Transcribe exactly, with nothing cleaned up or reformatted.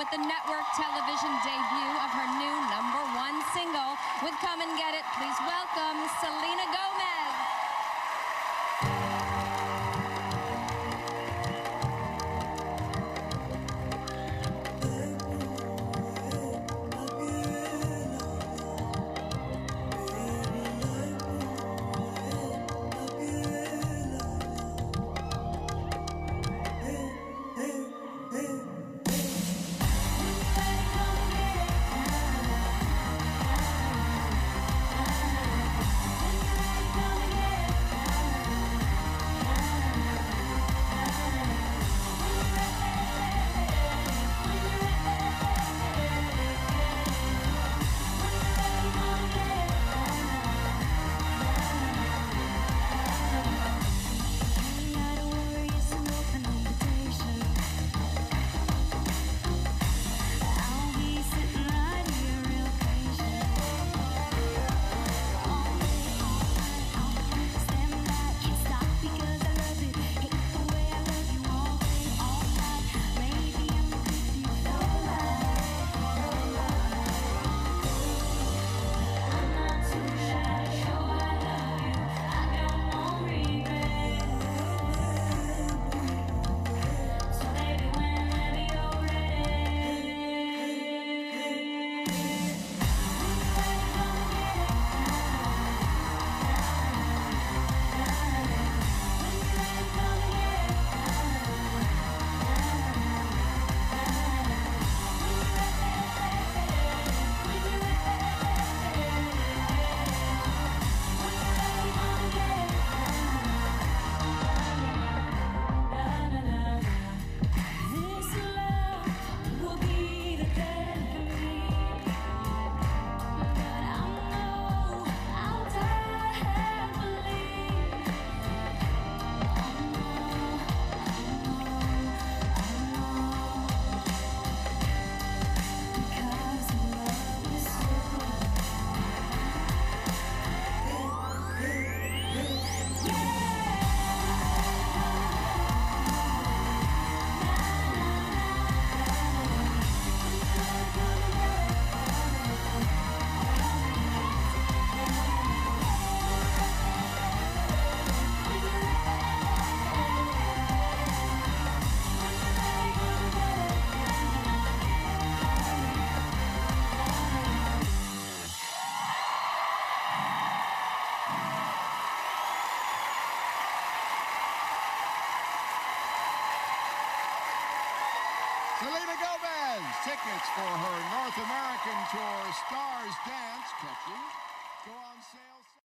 with the network television debut of her new number one single with Come and Get It. Please welcome Selena Gomez. Selena Gomez, tickets for her North American tour, Stars Dance, catching, go on sale.